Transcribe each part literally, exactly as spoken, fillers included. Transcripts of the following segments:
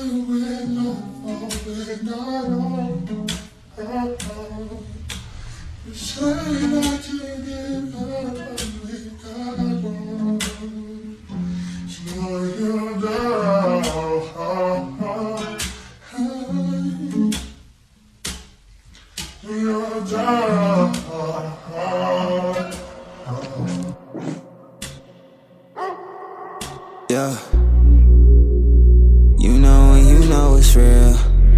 Yeah, you know and you know it's real.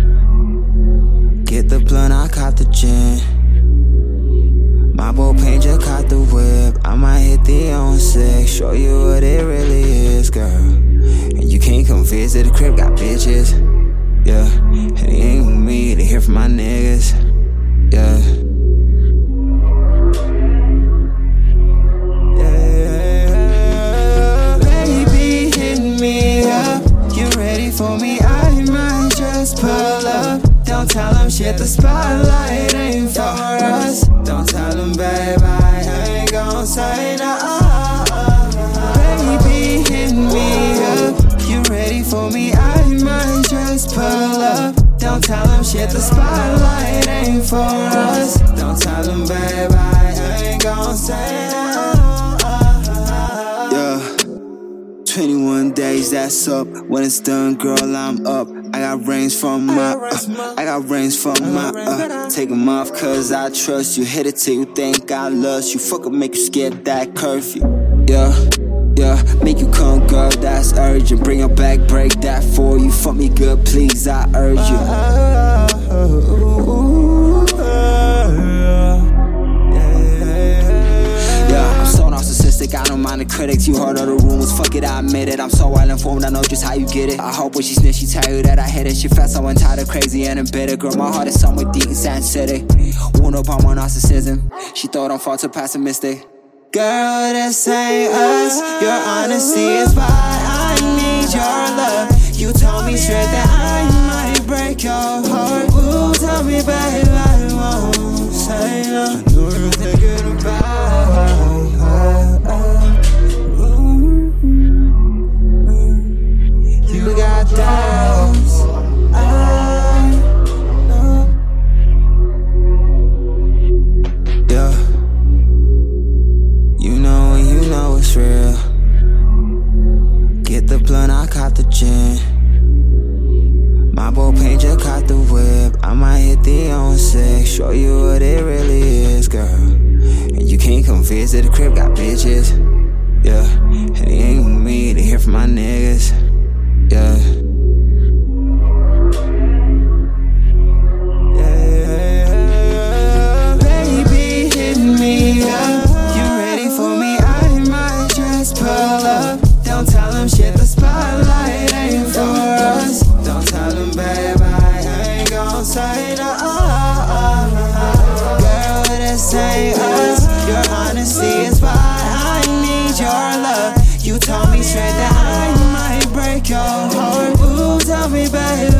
Get the blunt, I caught the gin. My boy Pain just caught the whip. I might hit the on six, show you what it really is, girl. And you can't come visit the crib, got bitches. Yeah, and it ain't with me to hear from my niggas. Yeah. For me, I might just pull up. Don't tell them shit, the spotlight ain't for us. Don't tell them, babe, I ain't gon' say no. Baby, hit me up. You ready for me? I might just pull up. Don't tell them shit, the spotlight ain't for us. Don't tell them, babe, I ain't gon' say no. twenty-one days, that's up. When it's done, girl, I'm up. I got rings from my, uh, I got rings from my, uh. Take them off cause I trust you. Hit it till you think I lust you. Fuck up, make you skip that curfew. Yeah, yeah, make you come, girl, that's urgent. Bring her back, break that for you. Fuck me good, please, I urge you. I don't mind the critics, you heard all the rumors, fuck it, I admit it. I'm so well informed, I know just how you get it. I hope when she snitch, she tell you that I hit it. She felt so entitled, crazy and embittered. Girl, my heart is somewhere deep and sensitive. Wound up on my narcissism, she thought I'm far too pessimistic. Girl, this ain't us, your honesty is why I need your love. You told me straight that I might break your heart. Ooh, tell me, babe, I won't say no. I know you're thinking about her. You got doubts, I know. Yeah, you know and you know it's real. Get the blunt, I caught the gin. My boy Pain just caught the whip. I might hit the on six, show you what it really is, girl. And you can't come visit the crib, got bitches. Yeah, and it ain't with me to hear from my niggas. Yeah. Yeah. Baby, hit me up. You ready for me? I might just pull up. Don't tell them shit, the spotlight ain't for us. Don't tell them, babe, I ain't gon' say no. Girl, this ain't us. Your honesty is why I need your love. You told me straight that I might break your heart. Ooh, tell me, baby,